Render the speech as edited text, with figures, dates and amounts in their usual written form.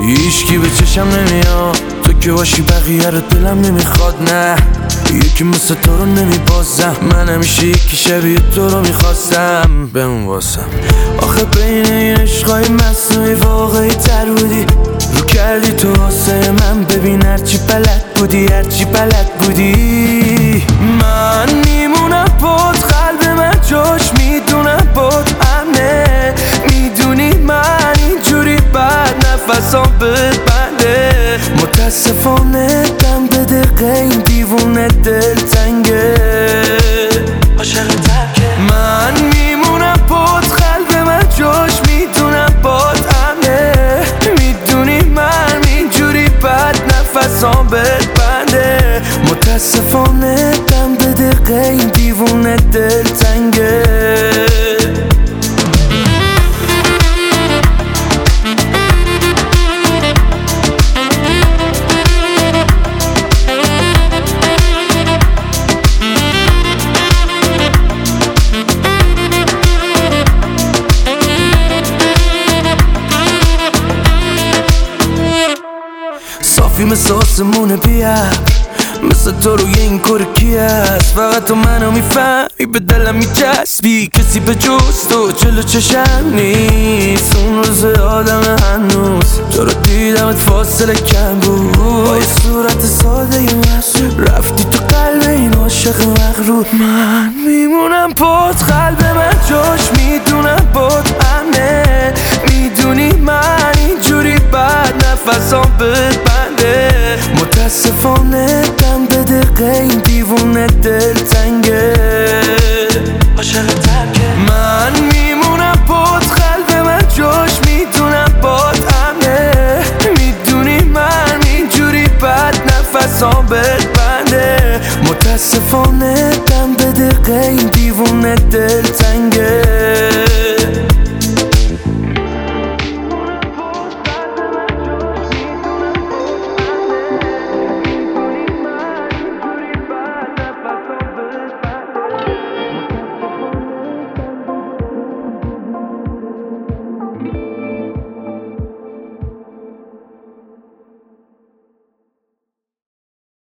هیچکی به چشم نمیاد، تو که باشی بقیه رو دلم نمیخواد. نه یکی مثل تو رو نمیبازم، من همیشه یکی شبیه تو رو میخواستم بمون واسم. آخه بین این عشقای مصنوعی واقعی تر بودی، رو کردی تو واسه من. ببین هرچی بلد بودی، هرچی بلد بودی. من میمونم بود، قلب من جاش میدونم بود امنه. میدونی من اینجوری بعد نفسام ببنده. متاسفانه دم به دقیقه این دیوونه دل تنگه، عاشق ترکه. من میمونم بود، قلب من جاش میدونم بود امنه. میدونی من اینجوری بعد نفسام ببنده. متاسفانه دم به دقیقه این دیوونه دل تنگه. صافی مثل آسمون بیار، مثل تو روی این کار کی هست؟ فقط تو منو میفهمی، به دلم میچسبی. کسی به جز تو جلو چشم نیست. اون روز آدم هنوز تو رو دیدمت فاصله کم بود. با یه صورت ساده مسئول رفتی تو قلب این عاشق مغرور. من میمونم بود، قلب من جاش میدونم بود امنه. میدونی من اینجوری بعد نفسام ببنده. متاسفانه دم به دقیقه این دیوونه دل تنگه، عاشق ترکه. من میمونم بود، قلب من جاش میدونم بود امنه. میدونی من اینجوری بعد نفسام ببنده. متاسفانه دم به دقیقه این دیوونه دل تنگه.